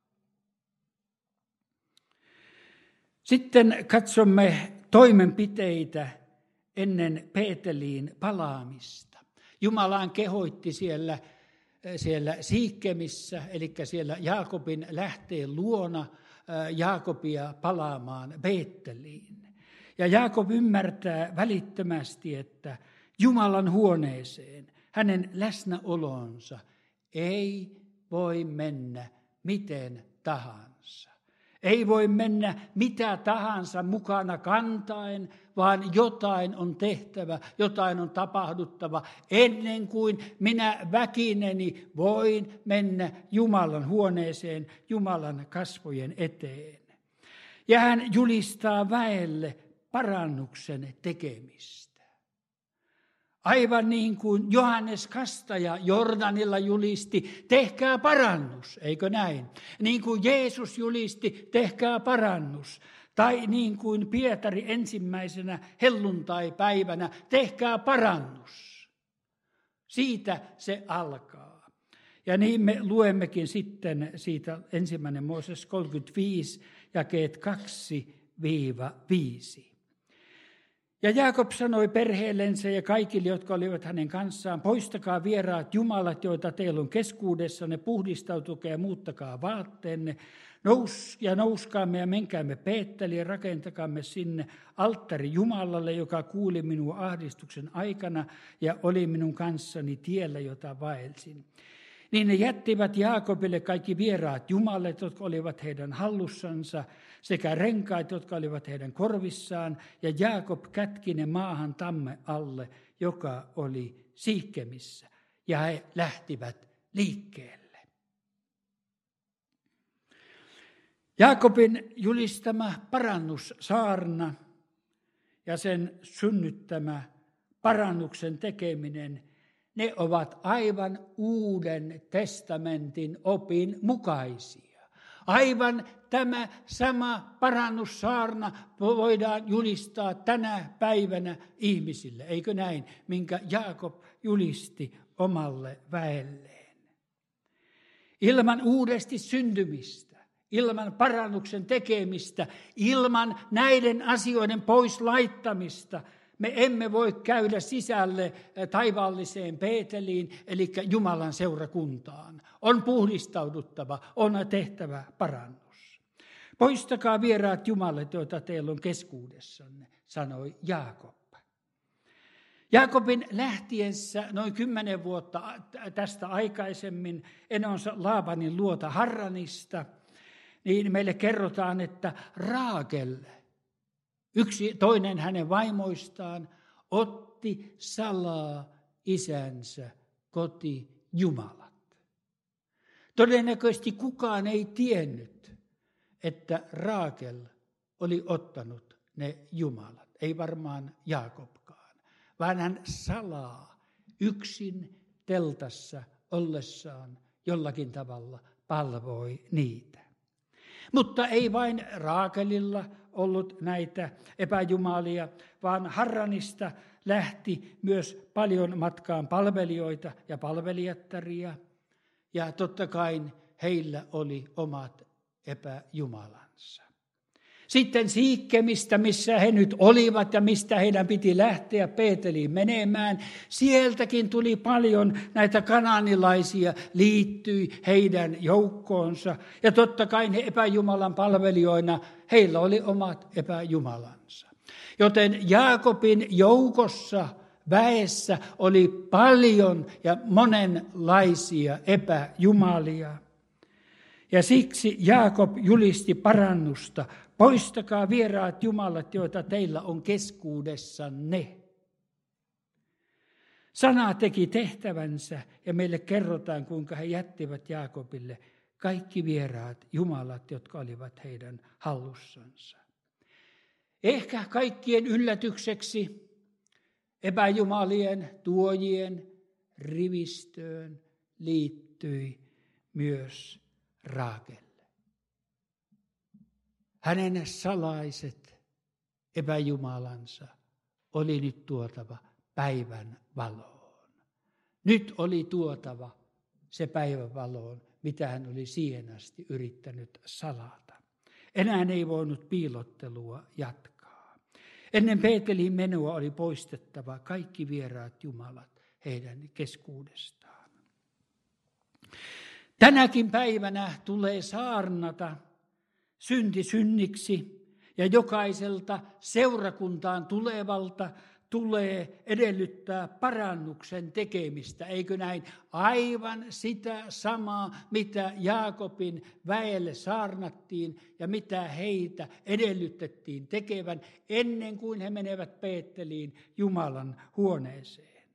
Sitten katsomme toimenpiteitä ennen Beeteliin palaamista. Jumalaan kehoitti siellä, siellä Siikkemissä, eli siellä Jaakobin lähteen luona Jaakobia palaamaan Beeteliin. Ja Jaakob ymmärtää välittömästi, että Jumalan huoneeseen, hänen läsnäolonsa ei voi mennä miten tahansa. Ei voi mennä mitä tahansa mukana kantaen, vaan jotain on tehtävä, jotain on tapahduttava ennen kuin minä väkineni voin mennä Jumalan huoneeseen, Jumalan kasvojen eteen. Ja hän julistaa väelle parannuksen tekemistä. Aivan niin kuin Johannes Kastaja Jordanilla julisti, tehkää parannus, eikö näin? Niin kuin Jeesus julisti, tehkää parannus. Tai niin kuin Pietari ensimmäisenä helluntai-päivänä, tehkää parannus. Siitä se alkaa. Ja niin me luemmekin sitten siitä ensimmäinen Mooses kolmekymmentäviisi, jakeet kaksi viisi. Ja Jaakob sanoi perheellensä ja kaikille, jotka olivat hänen kanssaan, poistakaa vieraat jumalat, joita teillä on keskuudessanne, puhdistautukaa ja muuttakaa vaatteenne, nous ja nouskaamme ja menkäämme Beeteliin, rakentakaamme sinne alttari Jumalalle, joka kuuli minun ahdistuksen aikana ja oli minun kanssani tiellä, jota vaelsin. Niin ne jättivät Jaakobille kaikki vieraat jumalat, jotka olivat heidän hallussansa, sekä renkaat, jotka olivat heidän korvissaan, ja Jaakob kätki ne maahan tamme alle, joka oli Siikkemissä, ja he lähtivät liikkeelle. Jaakobin julistama parannussaarna ja sen synnyttämä parannuksen tekeminen, ne ovat aivan Uuden testamentin opin mukaisia. Aivan tämä sama parannussaarna voidaan julistaa tänä päivänä ihmisille, eikö näin, minkä Jaakob julisti omalle väelleen. Ilman uudesti syntymistä, ilman parannuksen tekemistä, ilman näiden asioiden pois laittamista, me emme voi käydä sisälle taivaalliseen Beeteliin, eli Jumalan seurakuntaan. On puhdistauduttava, on tehtävä parannus. Poistakaa vieraat jumalat, joita teillä on keskuudessanne, sanoi Jaakob. Jaakobin lähtiessä noin kymmenen vuotta tästä aikaisemmin enonsa Laabanin luota Harranista, niin meille kerrotaan, että Raakel, yksi toinen hänen vaimoistaan, otti salaa isänsä koti jumalat. Todennäköisesti kukaan ei tiennyt, että Raakel oli ottanut ne jumalat. Ei varmaan Jaakobkaan, vaan hän salaa yksin teltassa ollessaan jollakin tavalla palvoi niitä. Mutta ei vain Raakelilla ollut näitä epäjumalia, vaan Harranista lähti myös paljon matkaan palvelijoita ja palvelijattaria. Ja totta kai heillä oli omat epäjumalansa. Sitten Siikkemistä, missä he nyt olivat ja mistä heidän piti lähteä Beeteliin menemään, sieltäkin tuli paljon näitä kanaanilaisia, liittyi heidän joukkoonsa. Ja totta kai he epäjumalan palvelijoina, heillä oli omat epäjumalansa. Joten Jaakobin joukossa, väessä oli paljon ja monenlaisia epäjumalia. Ja siksi Jaakob julisti parannusta. Poistakaa vieraat jumalat, joita teillä on keskuudessanne. Sana teki tehtävänsä ja meille kerrotaan, kuinka he jättivät Jaakobille kaikki vieraat jumalat, jotka olivat heidän hallussansa. Ehkä kaikkien yllätykseksi Epäjumalien tuojien rivistöön liittyi myös Raakel. Hänen salaiset epäjumalansa oli nyt tuotava päivän valoon. Nyt oli tuotava se päivän valoon, mitä hän oli siihen asti yrittänyt salata. Enää ei voinut piilottelua jatkaa. Ennen Beeteliin menoa oli poistettava kaikki vieraat jumalat heidän keskuudestaan. Tänäkin päivänä tulee saarnata synti synniksi ja jokaiselta seurakuntaan tulevalta tulee edellyttää parannuksen tekemistä, eikö näin? Aivan sitä samaa, mitä Jaakobin väelle saarnattiin ja mitä heitä edellytettiin tekevän ennen kuin he menevät Beeteliin Jumalan huoneeseen.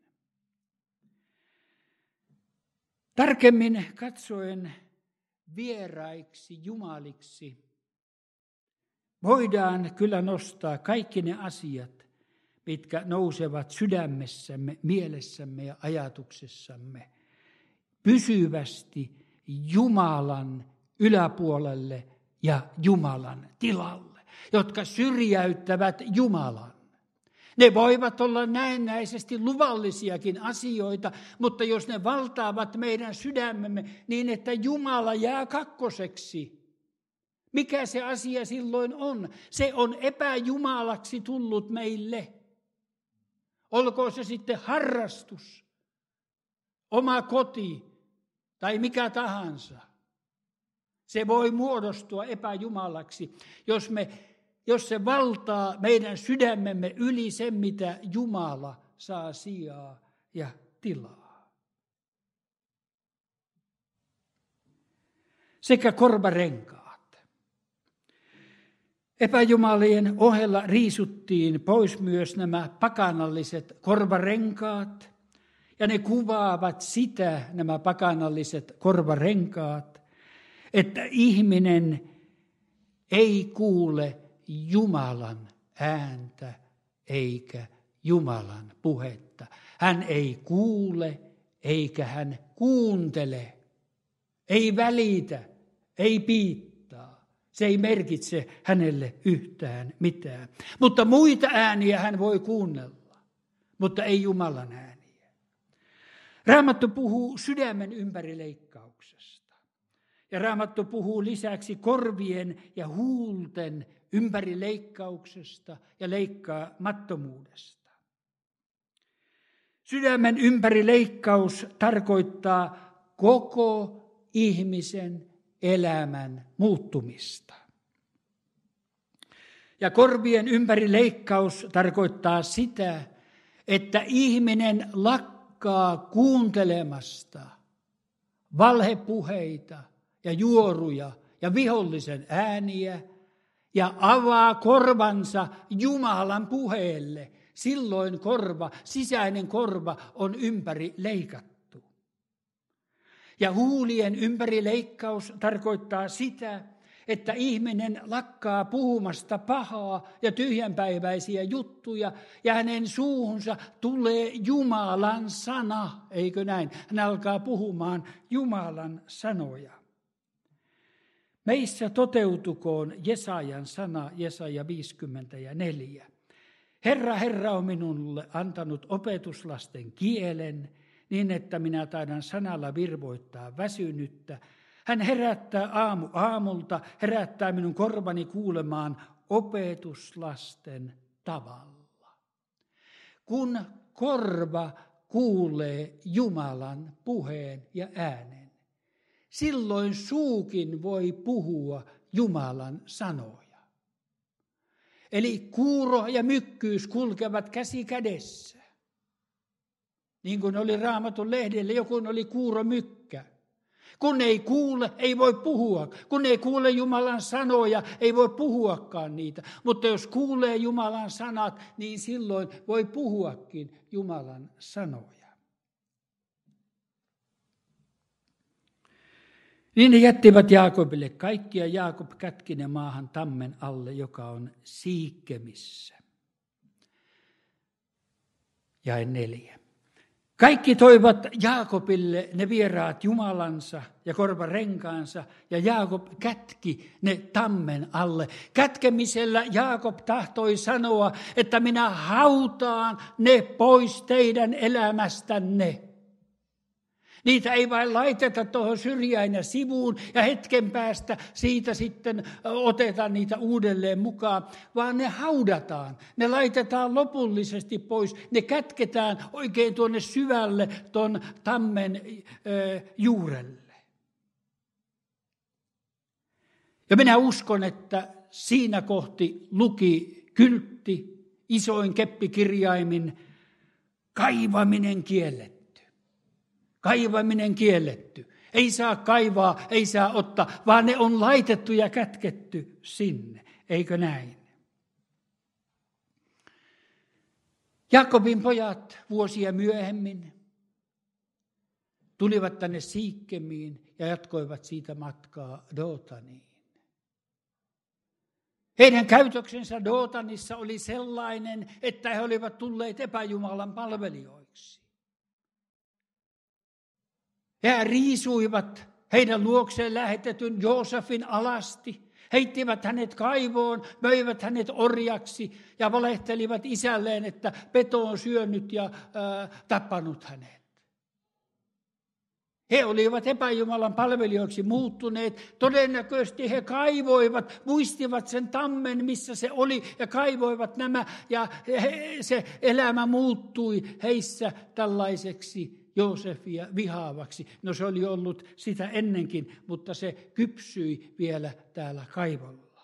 Tarkemmin katsoen vieraiksi jumaliksi voidaan kyllä nostaa kaikki ne asiat, mitkä nousevat sydämessämme, mielessämme ja ajatuksessamme pysyvästi Jumalan yläpuolelle ja Jumalan tilalle, jotka syrjäyttävät Jumalan. Ne voivat olla näennäisesti luvallisiakin asioita, mutta jos ne valtaavat meidän sydämemme niin, että Jumala jää kakkoseksi, mikä se asia silloin on? Se on epäjumalaksi tullut meille. Olkoon se sitten harrastus, oma koti tai mikä tahansa. Se voi muodostua epäjumalaksi, jos, me, jos se valtaa meidän sydämemme yli sen, mitä Jumala saa sijaa ja tilaa. Sekä korvarenkaat. Epäjumalien ohella riisuttiin pois myös nämä pakanalliset korvarenkaat, ja ne kuvaavat sitä, nämä pakanalliset korvarenkaat, että ihminen ei kuule Jumalan ääntä eikä Jumalan puhetta. Hän ei kuule eikä hän kuuntele, ei välitä, ei piittaa. Se ei merkitse hänelle yhtään mitään. Mutta muita ääniä hän voi kuunnella, mutta ei Jumalan ääniä. Raamattu puhuu sydämen ympärileikkauksesta. Ja Raamattu puhuu lisäksi korvien ja huulten ympärileikkauksesta ja leikkaamattomuudesta. Sydämen ympärileikkaus tarkoittaa koko ihmisen elämän muuttumista. Ja korvien ympärileikkaus tarkoittaa sitä, että ihminen lakkaa kuuntelemasta valhepuheita ja juoruja ja vihollisen ääniä ja avaa korvansa Jumalan puheelle. Silloin korva, sisäinen korva on ympäri leikattu. Ja huulien ympärileikkaus tarkoittaa sitä, että ihminen lakkaa puhumasta pahaa ja tyhjänpäiväisiä juttuja, ja hänen suuhunsa tulee Jumalan sana, eikö näin? Hän alkaa puhumaan Jumalan sanoja. Meissä toteutukoon Jesajan sana, Jesaja viisikymmentäneljä. Herra, Herra on minulle antanut opetuslasten kielen, niin että minä taidan sanalla virvoittaa väsynyttä. Hän herättää aamu aamulta, herättää minun korvani kuulemaan opetuslasten tavalla. Kun korva kuulee Jumalan puheen ja äänen, silloin suukin voi puhua Jumalan sanoja. Eli kuuro ja mykkyys kulkevat käsi kädessä. Niin kuin oli Raamatun lehdellä, joku oli kuuro mykkä. Kun ei kuule, ei voi puhua. Kun ei kuule Jumalan sanoja, ei voi puhuakaan niitä. Mutta jos kuulee Jumalan sanat, niin silloin voi puhuakin Jumalan sanoja. Niin ne jättivät Jaakobille kaikki, ja Jaakob kätki ne maahan tammen alle, joka on Siikkemissä. jae neljä. Kaikki toivat Jaakobille ne vieraat jumalansa ja korvarenkaansa, ja Jaakob kätki ne tammen alle. Kätkemisellä Jaakob tahtoi sanoa, että minä hautaan ne pois teidän elämästänne. Niitä ei vain laiteta tuohon syrjään ja sivuun ja hetken päästä siitä sitten otetaan niitä uudelleen mukaan, vaan ne haudataan. Ne laitetaan lopullisesti pois. Ne kätketään oikein tuonne syvälle tuon tammen juurelle. Ja minä uskon, että siinä kohti luki kyltti isoin keppikirjaimin kaivaminen kielletty. Kaivaminen kielletty. Ei saa kaivaa, ei saa ottaa, vaan ne on laitettu ja kätketty sinne. Eikö näin? Jaakobin pojat vuosia myöhemmin tulivat tänne Siikkemiin ja jatkoivat siitä matkaa Dootaniin. Heidän käytöksensä Dootanissa oli sellainen, että he olivat tulleet epäjumalan palvelijoiksi. He riisuivat heidän luokseen lähetetyn Joosefin alasti, heittivät hänet kaivoon, möivät hänet orjaksi ja valehtelivat isälleen, että peto on syönyt ja ää, tappanut hänet. He olivat epäjumalan palvelijoiksi muuttuneet. Todennäköisesti he kaivoivat, muistivat sen tammen, missä se oli, ja kaivoivat nämä, ja he, se elämä muuttui heissä tällaiseksi Joosefia vihaavaksi. No se oli ollut sitä ennenkin, mutta se kypsyi vielä täällä kaivolla.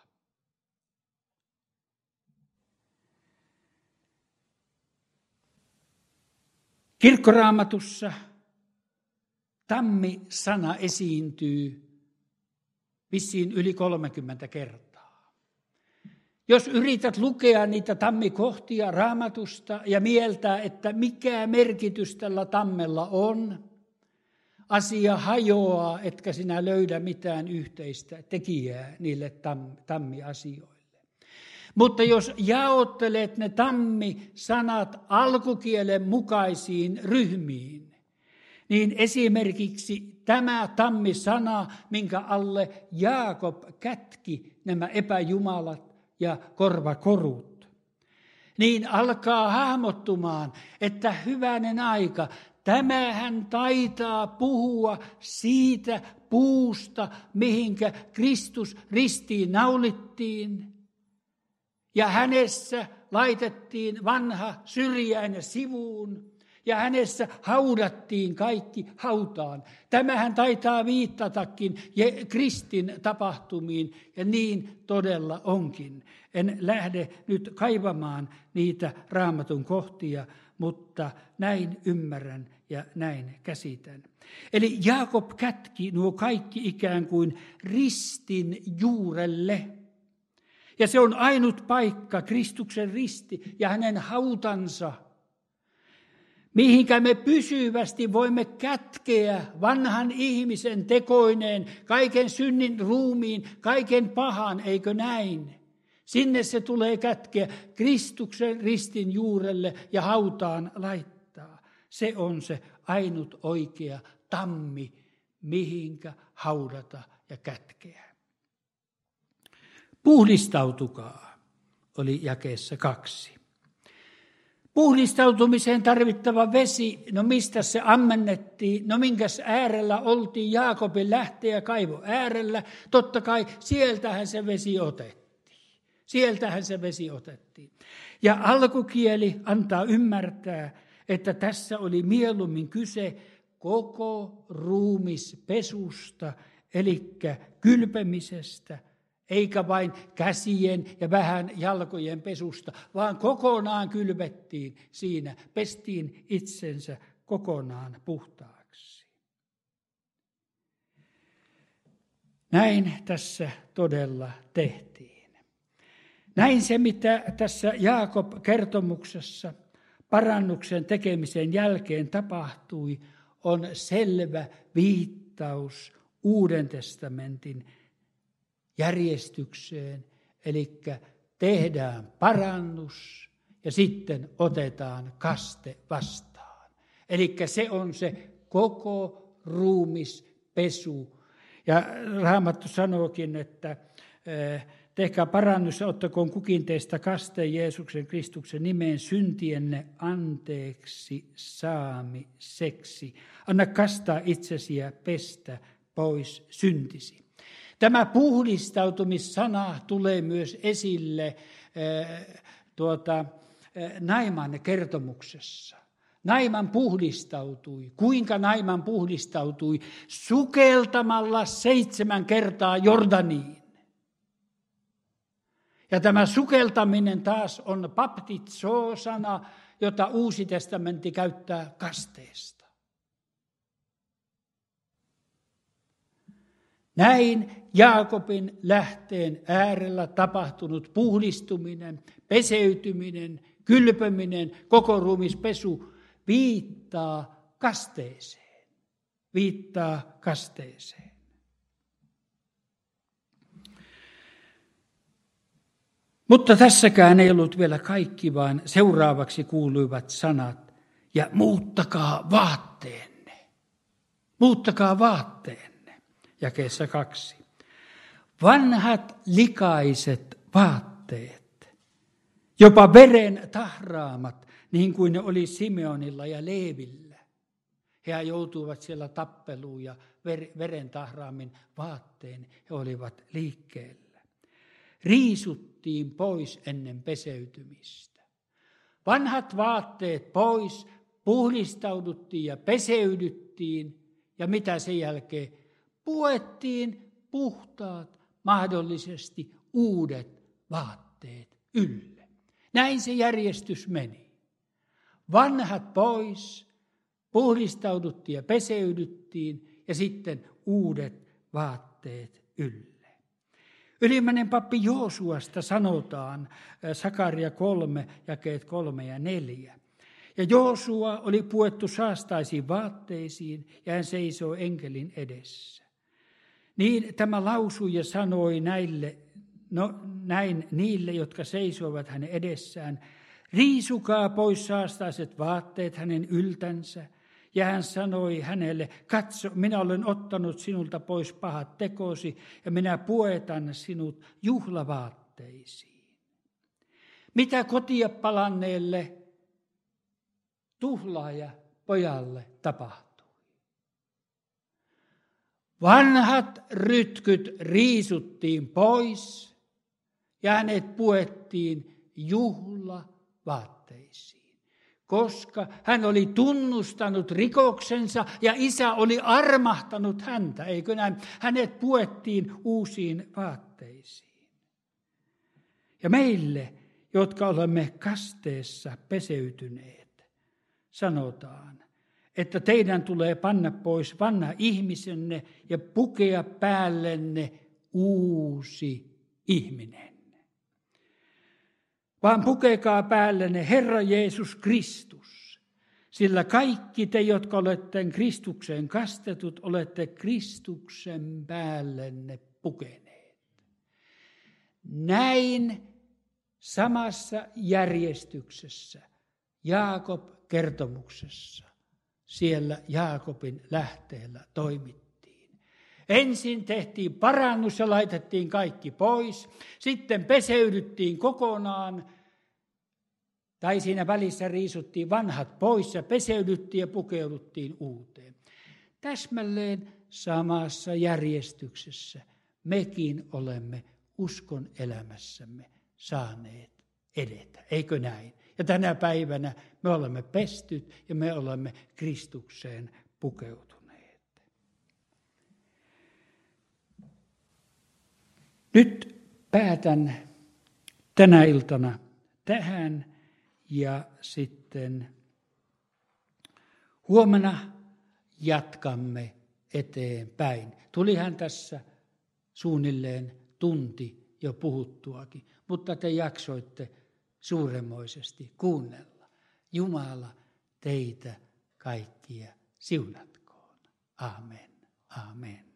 Kirkkoraamatussa tammi-sana esiintyy vissiin yli kolmekymmentä kertaa. Jos yrität lukea niitä tammikohtia Raamatusta ja mieltää, että mikä merkitys tällä tammella on, asia hajoaa, etkä sinä löydä mitään yhteistä tekijää niille tammiasioille. Mutta jos jaottelet ne tammi-sanat alkukielen mukaisiin ryhmiin, niin esimerkiksi tämä tammi-sana, minkä alle Jaakob kätki nämä epäjumalat ja korvakorut, niin alkaa hahmottumaan, että hyvänen aika, tämähän taitaa puhua siitä puusta, mihinkä Kristus ristiin naulittiin, ja hänessä laitettiin vanha syrjäinen sivuun, ja hänessä haudattiin kaikki hautaan. Tämähän taitaa viittatakin Kristin tapahtumiin, ja niin todella onkin. En lähde nyt kaivamaan niitä Raamatun kohtia, mutta näin ymmärrän ja näin käsitän. Eli Jaakob kätki nuo kaikki ikään kuin ristin juurelle. Ja se on ainut paikka, Kristuksen risti ja hänen hautansa, mihinkä me pysyvästi voimme kätkeä vanhan ihmisen tekoineen, kaiken synnin ruumiin, kaiken pahan, eikö näin? Sinne se tulee kätkeä Kristuksen ristin juurelle ja hautaan laittaa. Se on se ainut oikea tammi, mihinkä haudata ja kätkeä. Puhdistautukaa, oli jakeessa kaksi. Puhdistautumiseen tarvittava vesi, no mistä se ammennettiin, no minkäs äärellä oltiin Jaakobin lähteä kaivo äärellä, totta kai sieltähän se vesi otettiin. Sieltähän se vesi otettiin. Ja alkukieli antaa ymmärtää, että tässä oli mieluummin kyse koko ruumispesusta, eli kylpemisestä, eikä vain käsien ja vähän jalkojen pesusta, vaan kokonaan kylvettiin siinä, pestiin itsensä kokonaan puhtaaksi. Näin tässä todella tehtiin. Näin se, mitä tässä Jaakob-kertomuksessa parannuksen tekemisen jälkeen tapahtui, on selvä viittaus Uuden testamentin järjestykseen, eli tehdään parannus ja sitten otetaan kaste vastaan. Eli se on se koko ruumispesu. Ja Raamattu sanookin, että tehkää parannus, ottakoon kukin teistä kasteen Jeesuksen Kristuksen nimeen syntienne anteeksi saamiseksi. Anna kastaa itsesi ja pestä pois syntisi. Tämä puhdistautumissana tulee myös esille tuota, Naiman kertomuksessa. Naiman puhdistautui. Kuinka Naiman puhdistautui? Sukeltamalla seitsemän kertaa Jordaniin. Ja tämä sukeltaminen taas on baptizo-sana, jota Uusi testamentti käyttää kasteesta. Näin Jaakobin lähteen äärellä tapahtunut puhdistuminen, peseytyminen, kylpeminen, koko ruumispesu viittaa kasteeseen. Viittaa kasteeseen. Mutta tässäkään ei ollut vielä kaikki, vaan seuraavaksi kuuluivat sanat, ja muuttakaa vaatteenne. Muuttakaa vaatteenne. Jakeessa kaksi. Vanhat likaiset vaatteet, jopa veren tahraamat, niin kuin ne oli Simeonilla ja Leevillä. He joutuivat siellä tappeluun ja veren tahraamin vaatteen he olivat liikkeellä. Riisuttiin pois ennen peseytymistä. Vanhat vaatteet pois, puhdistauduttiin ja peseydyttiin ja mitä sen jälkeen? Puettiin puhtaat, mahdollisesti uudet vaatteet ylle. Näin se järjestys meni. Vanhat pois, puhdistauduttiin ja peseydyttiin ja sitten uudet vaatteet ylle. Ylimmäinen pappi Joosuasta sanotaan, Sakaria kolme, jakeet kolme ja neljä. Ja Joosua oli puettu saastaisiin vaatteisiin ja hän seisoo enkelin edessä. Niin tämä lausui ja sanoi näille, no, näin niille, jotka seisoivat hänen edessään, riisukaa pois saastaiset vaatteet hänen yltänsä. Ja hän sanoi hänelle, katso, minä olen ottanut sinulta pois pahat tekosi ja minä puetan sinut juhlavaatteisiin. Mitä kotia palanneelle tuhlaaja pojalle tapahtui? Vanhat rytkyt riisuttiin pois ja hänet puettiin juhlavaatteisiin. Koska hän oli tunnustanut rikoksensa ja isä oli armahtanut häntä, eikö näin? Hänet puettiin uusiin vaatteisiin. Ja meille, jotka olemme kasteessa peseytyneet, sanotaan, että teidän tulee panna pois vanha ihmisenne ja pukea päällenne uusi ihminen. Vaan pukekaa päällenne Herra Jeesus Kristus, sillä kaikki te, jotka olette Kristukseen kastetut, olette Kristuksen päällenne pukeneet. Näin samassa järjestyksessä Jaakob kertomuksessa, siellä Jaakobin lähteellä toimittiin. Ensin tehtiin parannus ja laitettiin kaikki pois. Sitten peseydyttiin kokonaan. Tai siinä välissä riisuttiin vanhat pois ja peseydyttiin ja pukeuduttiin uuteen. Täsmälleen samassa järjestyksessä mekin olemme uskon elämässämme saaneet edetä. Eikö näin? Ja tänä päivänä me olemme pestyt ja me olemme Kristukseen pukeutuneet. Nyt päätän tänä iltana tähän ja sitten huomenna jatkamme eteenpäin. Tulihan tässä suunnilleen tunti jo puhuttuakin, mutta te jaksoitte suuremmoisesti kuunnella. Jumala teitä kaikkia siunatkoon. Amen. Amen.